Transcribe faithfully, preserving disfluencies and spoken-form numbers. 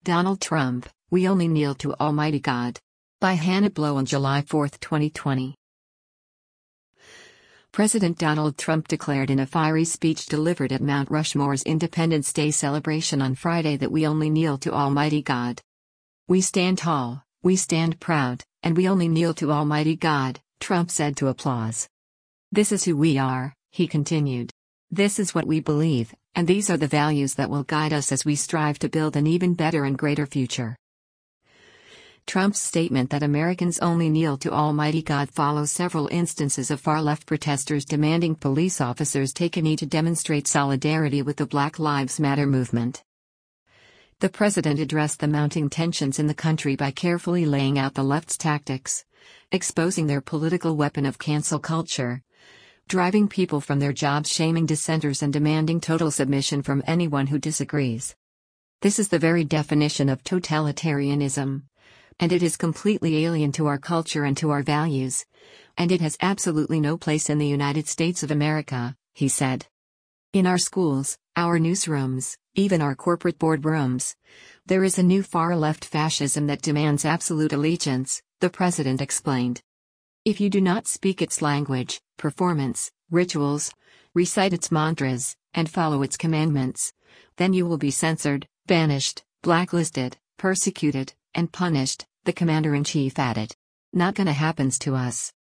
Donald Trump, We Only Kneel to Almighty God. By Hannah Blow on July fourth, twenty twenty. President Donald Trump declared in a fiery speech delivered at Mount Rushmore's Independence Day celebration on Friday that we only kneel to Almighty God. We stand tall, we stand proud, and we only kneel to Almighty God, Trump said to applause. This is who we are, he continued. This is what we believe, and these are the values that will guide us as we strive to build an even better and greater future. Trump's statement that Americans only kneel to Almighty God follows several instances of far-left protesters demanding police officers take a knee to demonstrate solidarity with the Black Lives Matter movement. The president addressed the mounting tensions in the country by carefully laying out the left's tactics, exposing their political weapon of cancel culture, driving people from their jobs, shaming dissenters, and demanding total submission from anyone who disagrees. This is the very definition of totalitarianism. And it is completely alien to our culture and to our values. And it has absolutely no place in the United States of America, he said. In our schools, our newsrooms, even our corporate boardrooms, there is a new far-left fascism that demands absolute allegiance, the president explained. If you do not speak its language, performance, rituals, recite its mantras, and follow its commandments, then you will be censored, banished, blacklisted, persecuted, and punished, the commander-in-chief added. Not gonna happens to us.